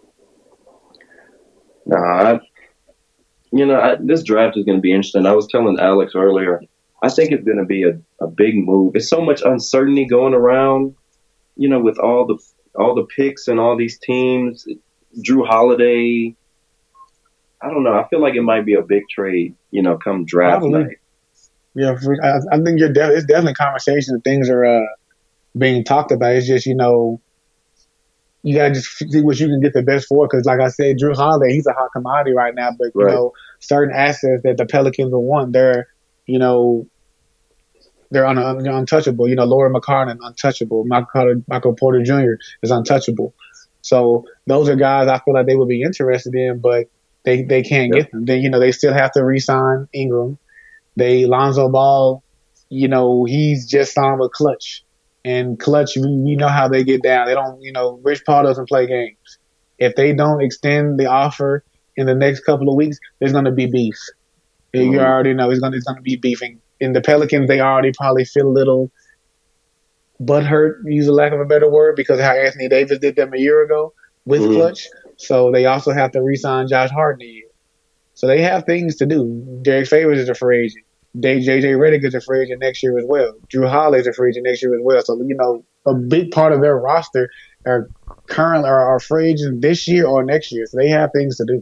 This draft is going to be interesting. I was telling Alex earlier, I think it's going to be a big move. There's so much uncertainty going around, with all the picks and all these teams. Drew Holiday, I don't know. I feel like it might be a big trade, come draft night. Yeah, I think it's definitely conversation. Things are being talked about. It's just, you got to just see what you can get the best for. Because, like I said, Drew Holiday, he's a hot commodity right now. But, certain assets that the Pelicans will want, they're untouchable. Laura McCartan, untouchable. Michael Porter Jr. is untouchable. So those are guys I feel like they would be interested in, but they can't get them. Then, they still have to re-sign Ingram. Lonzo Ball, he's just signed with Clutch. And Clutch, we know how they get down. They don't, Rich Paul doesn't play games. If they don't extend the offer in the next couple of weeks, there's going to be beef. Mm-hmm. You already know it's going to be beefing. In the Pelicans, they already probably feel a little butthurt, use a lack of a better word, because of how Anthony Davis did them a year ago with Clutch. So they also have to re-sign Josh Hart in a year. So they have things to do. Derek Favors is a free agent. JJ Redick is a free agent next year as well. Drew Holiday is a free agent next year as well. So, a big part of their roster are free agents this year or next year. So they have things to do.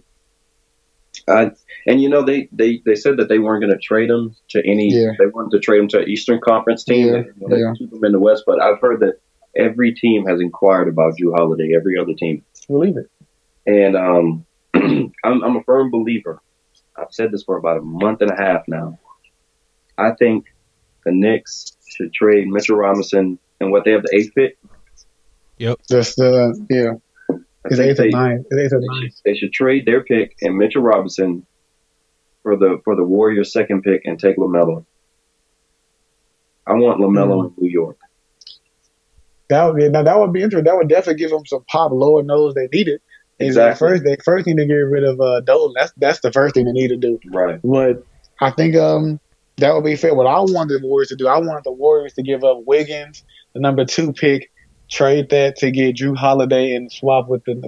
They said that they weren't going to trade him to any. Yeah. They wanted to trade him to an Eastern Conference team. They keep him in the West. But I've heard that every team has inquired about Drew Holiday. Every other team. Believe it. And I'm a firm believer. I've said this for about a month and a half now. I think the Knicks should trade Mitchell Robinson and what they have, the 8th pick. Yep. Just It's 8th or 9th. They should trade their pick and Mitchell Robinson for the Warriors' 2nd pick and take LaMelo. I want LaMelo in New York. That would be interesting. That would definitely give them some pop. Lord knows they need it. Exactly. They first need to get rid of Dolan. That's the first thing they need to do. Right. But I think that would be fair. What I wanted the Warriors to do, I wanted the Warriors to give up Wiggins, the number 2 pick, trade that to get Drew Holiday and swap with the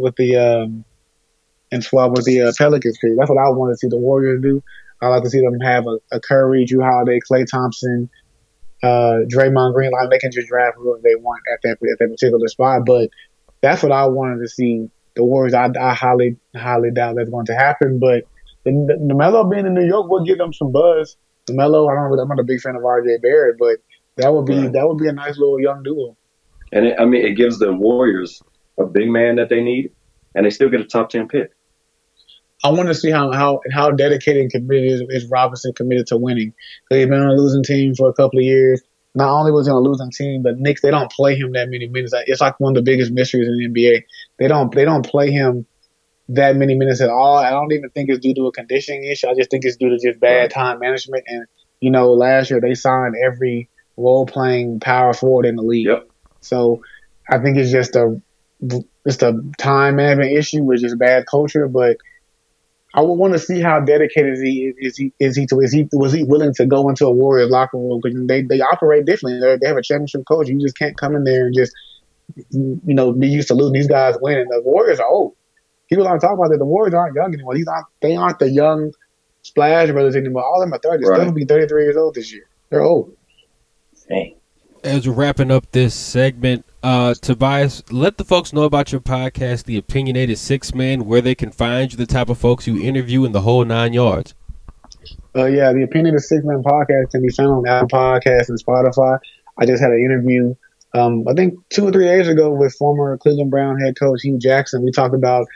Pelicans pick. That's what I wanted to see the Warriors do. I like to see them have a Curry, Drew Holiday, Klay Thompson, Draymond Green. Like they can just draft whoever they want at that particular spot. But that's what I wanted to see. The Warriors, I highly doubt that's going to happen. But the Melo being in New York will give them some buzz. The Melo, I'm not a big fan of RJ Barrett, but that would be a nice little young duo. And it gives the Warriors a big man that they need, and they still get a top 10 pick. I want to see how dedicated and committed is Robinson committed to winning. Because he's been on a losing team for a couple of years. Not only was he on a losing team, but Knicks, they don't play him that many minutes. It's like one of the biggest mysteries in the NBA. They don't play him that many minutes at all. I don't even think it's due to a conditioning issue. I just think it's due to just bad time management. And, last year they signed every role-playing power forward in the league. Yep. So I think it's just a time management issue with just bad culture. But I would want to see how dedicated is he was he willing to go into a Warriors locker room, because they operate differently. They have a championship coach. You just can't come in there and just be used to losing. These guys winning. The Warriors are old. People aren't talking about that. The Warriors aren't young anymore. They aren't the young Splash Brothers anymore. All of them are 30. Right. Steph will be 33 years old this year. They're old. Dang. As we're wrapping up this segment, Tobias, let the folks know about your podcast, The Opinionated Six Man, where they can find you, the type of folks you interview, in the whole 9 yards. The Opinionated Six Man podcast can be found on Apple Podcasts and Spotify. I just had an interview, I think 2 or 3 days ago, with former Cleveland Brown head coach Hugh Jackson. We talked about,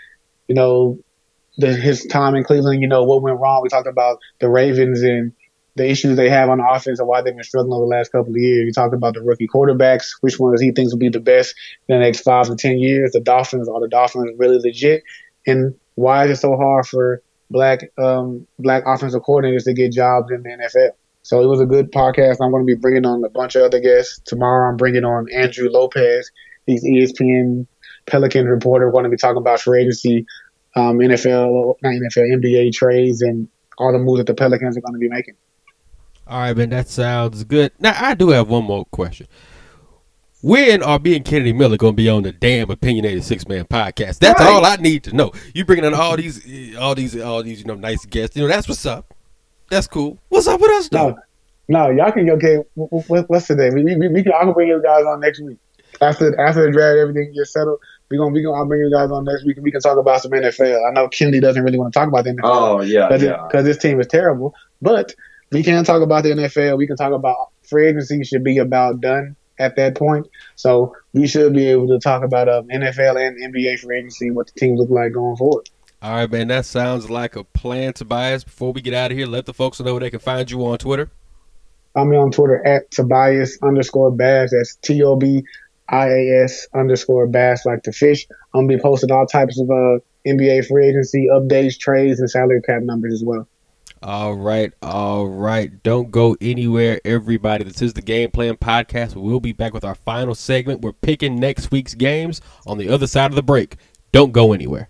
his time in Cleveland, what went wrong. We talked about the Ravens and the issues they have on the offense and why they've been struggling over the last couple of years. You talked about the rookie quarterbacks, which ones he thinks will be the best in the next 5 to 10 years. Are the Dolphins really legit? And why is it so hard for black offensive coordinators to get jobs in the NFL? So it was a good podcast. I'm going to be bringing on a bunch of other guests. Tomorrow I'm bringing on Andrew Lopez. He's ESPN Pelicans reporter. We're going to be talking about free agency, NBA trades, and all the moves that the Pelicans are going to be making. All right, man, that sounds good. Now, I do have one more question. When are me and Kennedy Miller going to be on the damn Opinionated Six Man podcast? That's all I need to know. You bringing in all these, nice guests. That's what's up. That's cool. What's up with us, though? No, y'all can. Okay, what's today? I can bring you guys on next week after the draft. Everything gets settled. I'll bring you guys on next week, and we can talk about some NFL. I know Kennedy doesn't really want to talk about the NFL. Oh yeah, because this team is terrible, but. We can talk about the NFL. We can talk about free agency should be about done at that point. So we should be able to talk about NFL and NBA free agency, what the teams look like going forward. All right, man. That sounds like a plan, Tobias. Before we get out of here, let the folks know where they can find you on Twitter. I'm on Twitter at Tobias_Bass. That's TOBIAS_Bass, like the fish. I'm going to be posting all types of NBA free agency updates, trades, and salary cap numbers as well. All right. Don't go anywhere, everybody. This is the Game Plan Podcast. We'll be back with our final segment. We're picking next week's games on the other side of the break. Don't go anywhere.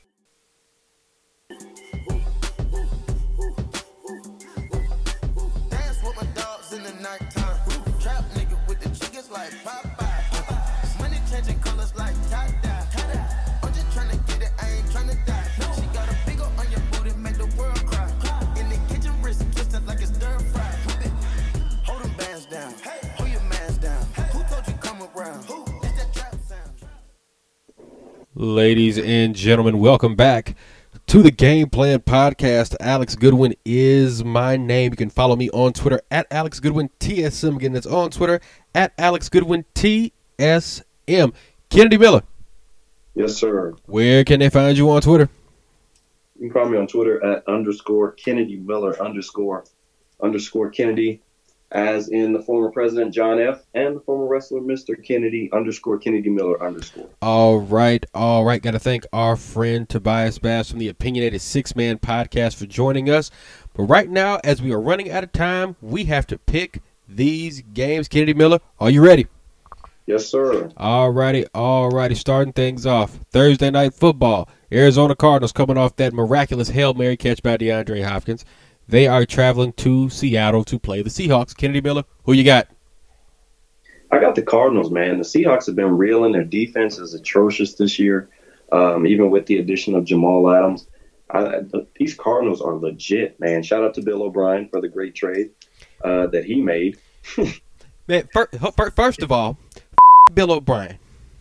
Ladies and gentlemen, welcome back to the Game Plan Podcast. Alex Goodwin is my name. You can follow me on Twitter at Alex Goodwin TSM. Again, that's on Twitter at Alex Goodwin TSM. Kennedy Miller. Yes, sir. Where can they find you on Twitter? You can find me on Twitter at _Kennedy Miller _ Kennedy, as in the former president John F. and the former wrestler Mr. Kennedy _ Kennedy Miller _ All right. Got to thank our friend Tobias Bass from the Opinionated Six Man Podcast for joining us. But right now, as we are running out of time, we have to pick these games. Kennedy Miller, are you ready? Yes, sir. All righty. Starting things off. Thursday night football. Arizona Cardinals coming off that miraculous Hail Mary catch by DeAndre Hopkins. They are traveling to Seattle to play the Seahawks. Kennedy Miller, who you got? I got the Cardinals, man. The Seahawks have been reeling. Their defense is atrocious this year, even with the addition of Jamal Adams. These Cardinals are legit, man. Shout out to Bill O'Brien for the great trade that he made. Man, first of all, Bill O'Brien.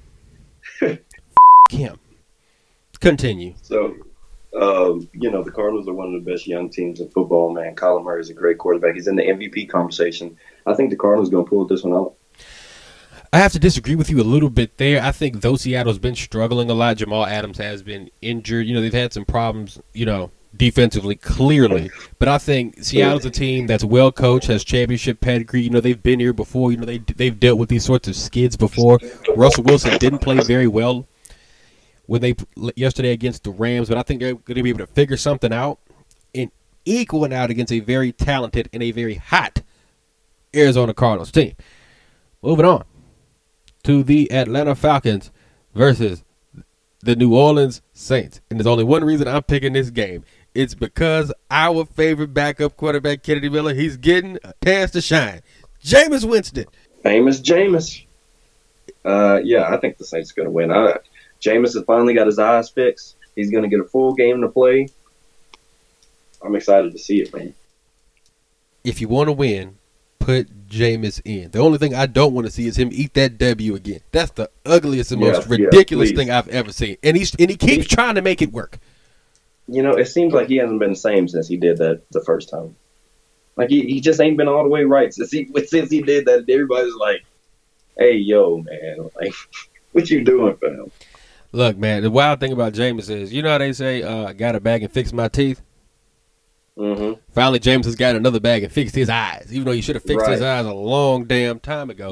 Him. Continue. So, the Cardinals are one of the best young teams in football, man. Kyler Murray is a great quarterback. He's in the MVP conversation. I think the Cardinals are going to pull this one out. I have to disagree with you a little bit there. I think though Seattle's been struggling a lot, Jamal Adams has been injured. They've had some problems, defensively, clearly. But I think Seattle's a team that's well coached, has championship pedigree. They've been here before. They've dealt with these sorts of skids before. Russell Wilson didn't play very well when they yesterday against the Rams, but I think they're going to be able to figure something out and equal it out against a very talented and a very hot Arizona Cardinals team. Moving on to the Atlanta Falcons versus the New Orleans Saints. And there's only one reason I'm picking this game. It's because our favorite backup quarterback, Kennedy Miller, he's getting a chance to shine. Jameis Winston. Famous Jameis. I think the Saints are going to win. Jameis has finally got his eyes fixed. He's going to get a full game to play. I'm excited to see it, man. If you want to win, put Jameis in. The only thing I don't want to see is him eat that W again. That's the ugliest and most ridiculous thing I've ever seen. And he keeps trying to make it work. It seems like he hasn't been the same since he did that the first time. Like he just ain't been all the way right since he did that. Everybody's like, "Hey, yo, man, like, what you doing, fam?" Look, man, the wild thing about Jameis is, how they say, I got a bag and fixed my teeth? Mm-hmm. Finally, Jameis has got another bag and fixed his eyes, even though he should have fixed his eyes a long damn time ago.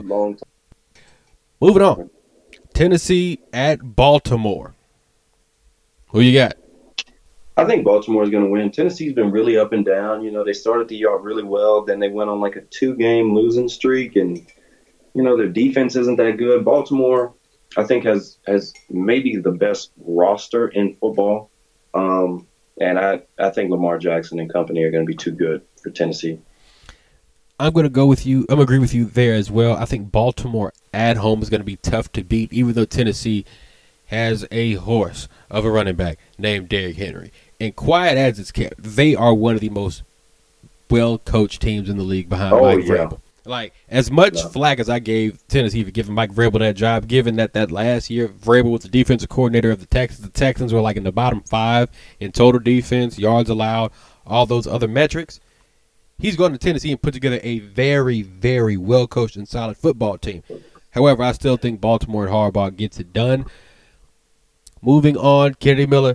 Moving on. Tennessee at Baltimore. Who you got? I think Baltimore is going to win. Tennessee's been really up and down. They started the year off really well. Then they went on like a 2-game losing streak, and their defense isn't that good. Baltimore, I think, has maybe the best roster in football. And I think Lamar Jackson and company are going to be too good for Tennessee. I'm going to go with you. I'm going to agree with you there as well. I think Baltimore at home is going to be tough to beat, even though Tennessee has a horse of a running back named Derrick Henry. And quiet as it's kept, they are one of the most well-coached teams in the league behind Mike Vrabel. Like, as much flack as I gave Tennessee for giving Mike Vrabel that job, given that last year Vrabel was the defensive coordinator of the Texans were like in the bottom 5 in total defense, yards allowed, all those other metrics. He's going to Tennessee and put together a very, very well-coached and solid football team. However, I still think Baltimore and Harbaugh gets it done. Moving on, Kennedy Miller,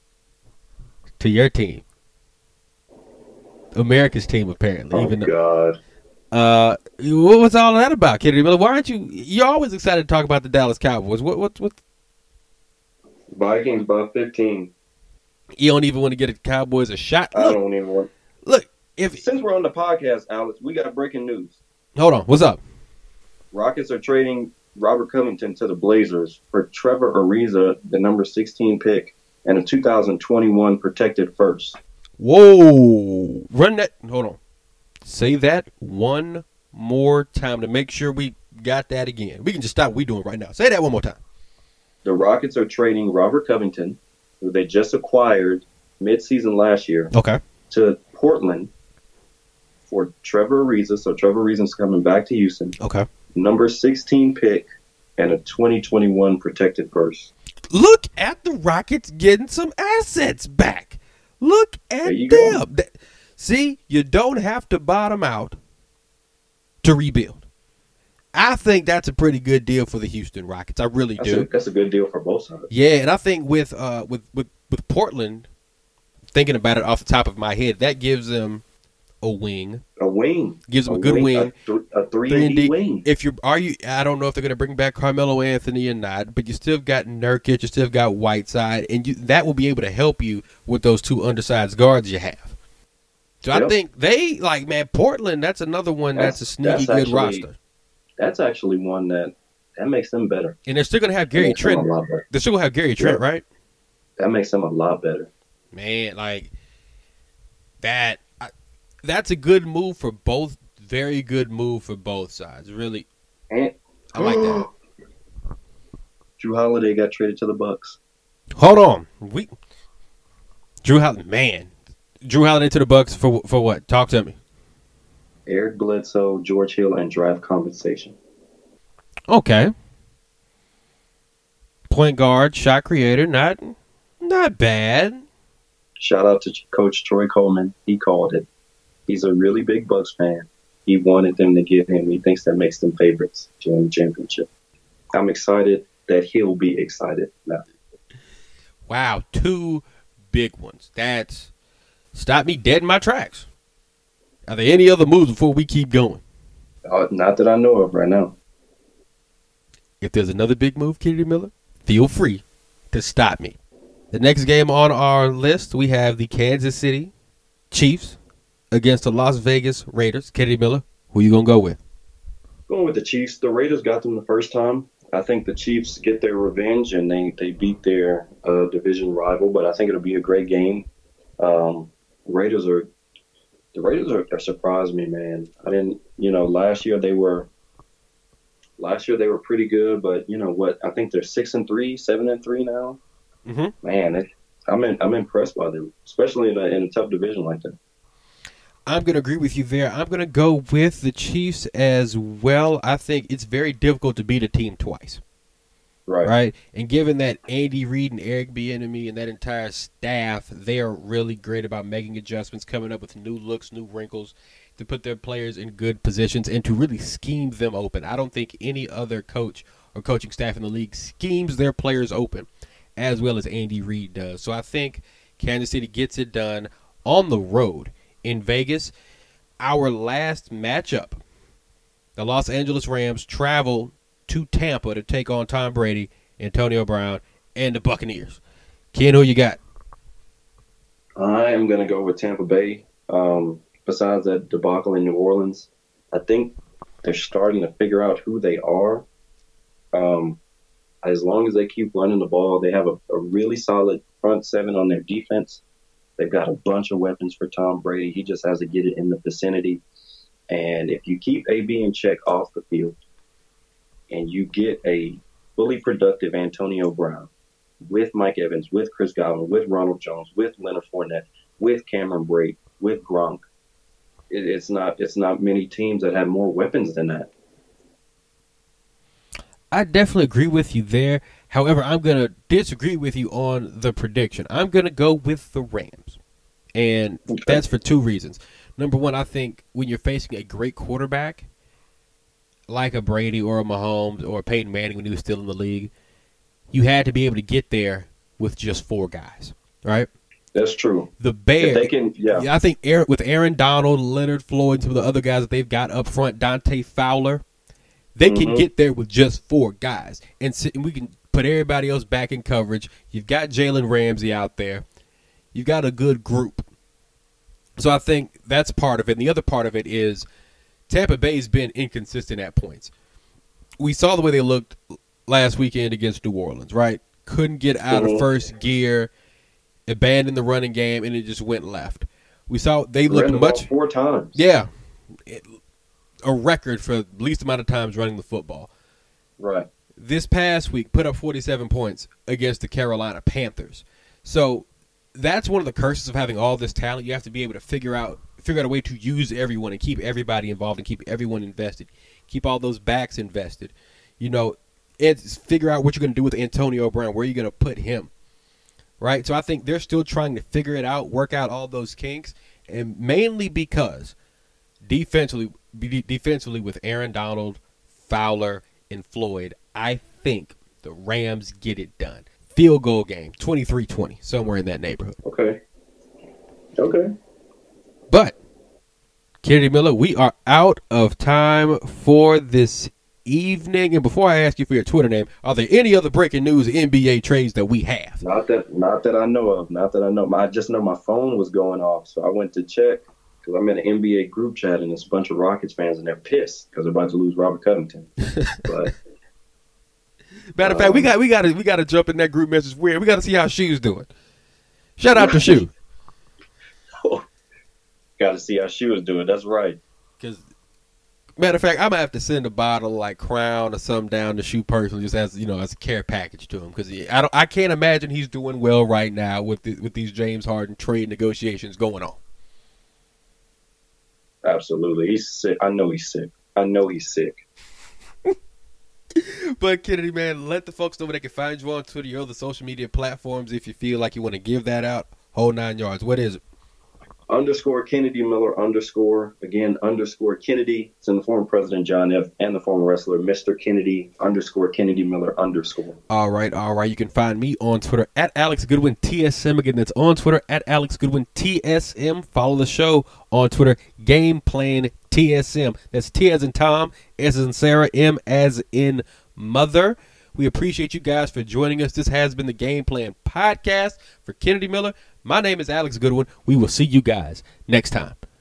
to your team. America's team, apparently. God. What's all that about, Kennedy Miller? Why aren't you're always excited to talk about the Dallas Cowboys. What? Vikings by 15. You don't even want to get the Cowboys a shot? I don't even want. Look, since we're on the podcast, Alex, we got breaking news. Hold on, what's up? Rockets are trading Robert Covington to the Blazers for Trevor Ariza, the number 16 pick, and a 2021 protected first. Whoa. Run that. Hold on. Say that one more time to make sure we got that again. We can just stop what we're doing right now. Say that one more time. The Rockets are trading Robert Covington, who they just acquired mid-season last year, to Portland for Trevor Ariza. So Trevor Ariza's coming back to Houston. Okay. Number 16 pick and a 2021 protected first. Look at the Rockets getting some assets back. Look at them. See, you don't have to bottom out to rebuild. I think that's a pretty good deal for the Houston Rockets. I really do. That's a good deal for both sides. Yeah, and I think with Portland, thinking about it off the top of my head, that gives them a wing. A wing. Gives them a good wing. A 3-and-D wing. I don't know if they're going to bring back Carmelo Anthony or not, but you still got Nurkic, you still got Whiteside, and that will be able to help you with those two undersized guards you have. So I think they Portland. That's another one that's a sneaky good roster. That's actually one that makes them better. And they're still gonna have Gary Trent. They're still gonna have Gary Trent, right? That makes them a lot better. Man, that. That's a good move for both. Very good move for both sides. Really, I like that. Jrue Holiday got traded to the Bucks. Hold on, Jrue Holiday to the Bucks for what? Talk to me. Eric Bledsoe, George Hill, and draft compensation. Okay. Point guard, shot creator, not bad. Shout out to Coach Troy Coleman. He called it. He's a really big Bucks fan. He wanted them to get him. He thinks that makes them favorites to win the championship. I'm excited that he'll be excited now. Wow, 2 big ones. That's stopped me dead in my tracks. Are there any other moves before we keep going? Not that I know of right now. If there's another big move, Kennedy Miller, feel free to stop me. The next game on our list, we have the Kansas City Chiefs against the Las Vegas Raiders. Kennedy Miller, who you going to go with? Going with the Chiefs. The Raiders got them the first time. I think the Chiefs get their revenge and they beat their division rival, but I think it'll be a great game. The Raiders are surprised me, man. I didn't, last year they were pretty good, but you know what? I think they're 6-3, 7-3 now. Mm-hmm. Man, I'm impressed by them, especially in a tough division like that. I'm going to agree with you there. I'm going to go with the Chiefs as well. I think it's very difficult to beat a team twice. Right? And given that Andy Reid and Eric Bieniemy and that entire staff, they are really great about making adjustments, coming up with new looks, new wrinkles to put their players in good positions and to really scheme them open. I don't think any other coach or coaching staff in the league schemes their players open as well as Andy Reid does. So I think Kansas City gets it done on the road in Vegas. Our last matchup, the Los Angeles Rams travel to Tampa to take on Tom Brady, Antonio Brown, and the Buccaneers. Ken, who you got? I am going to go with Tampa Bay. Besides that debacle in New Orleans, I think they're starting to figure out who they are. As long as they keep running the ball, they have a really solid front seven on their defense. They've got a bunch of weapons for Tom Brady. He just has to get it in the vicinity. And if you keep AB in check off the field and you get a fully productive Antonio Brown with Mike Evans, with Chris Godwin, with Ronald Jones, with Leonard Fournette, with Cameron Brate, with Gronk, it's not many teams that have more weapons than that. I definitely agree with you there. However, I'm going to disagree with you on the prediction. I'm going to go with the Rams. And that's for 2 reasons. Number one, I think when you're facing a great quarterback, like a Brady or a Mahomes or a Peyton Manning when he was still in the league, you had to be able to get there with just 4 guys, right? That's true. The Bears, I think with Aaron Donald, Leonard Floyd, some of the other guys that they've got up front, Dante Fowler, they can get there with just 4 guys. And we can put everybody else back in coverage. You've got Jalen Ramsey out there. You've got a good group. So I think that's part of it. And the other part of it is Tampa Bay's been inconsistent at points. We saw the way they looked last weekend against New Orleans, right? Couldn't get out of first gear, abandoned the running game, and it just went left. We saw they looked much 4 times. Yeah. A record for the least amount of times running the football. Right. This past week, put up 47 points against the Carolina Panthers. So that's one of the curses of having all this talent. You have to be able to figure out a way to use everyone and keep everybody involved and keep everyone invested. Keep all those backs invested. And figure out what you're going to do with Antonio Brown. Where are you going to put him? Right? So I think they're still trying to figure it out, work out all those kinks, and mainly because defensively with Aaron Donald, Fowler, and Floyd, I think the Rams get it done. Field goal game, 23-20, somewhere in that neighborhood. Okay. But, Kennedy Miller, we are out of time for this evening. And before I ask you for your Twitter name, are there any other breaking news NBA trades that we have? Not that I know of. I just know my phone was going off, so I went to check. because I'm in an NBA group chat and there's a bunch of Rockets fans and they're pissed because they're about to lose Robert Covington. But matter of fact, we got to jump in that group message. We got to see how Shoe's doing. Shout out to Shoe. Got to see how Shoe is doing. That's right. Because matter of fact, I'm gonna have to send a bottle of like Crown or something down to Shoe personally, just as as a care package to him. Because I can't imagine he's doing well right now with these James Harden trade negotiations going on. Absolutely, he's sick. I know he's sick. But Kennedy, man, let the folks know where they can find you on Twitter, your other social media platforms, if you feel like you want to give that out. Whole 9 yards. What is it? _ Kennedy Miller _ again _ Kennedy. It's in the former President John F. and the former wrestler Mr. Kennedy _ Kennedy Miller _ All right. You can find me on Twitter at Alex Goodwin TSM. Again, that's on Twitter at Alex Goodwin TSM. Follow the show on Twitter, Game Plan TSM. That's T as in Tom, S as in Sarah, M as in Mother. We appreciate you guys for joining us. This has been the Game Plan Podcast. For Kennedy Miller, my name is Alex Goodwin. We will see you guys next time.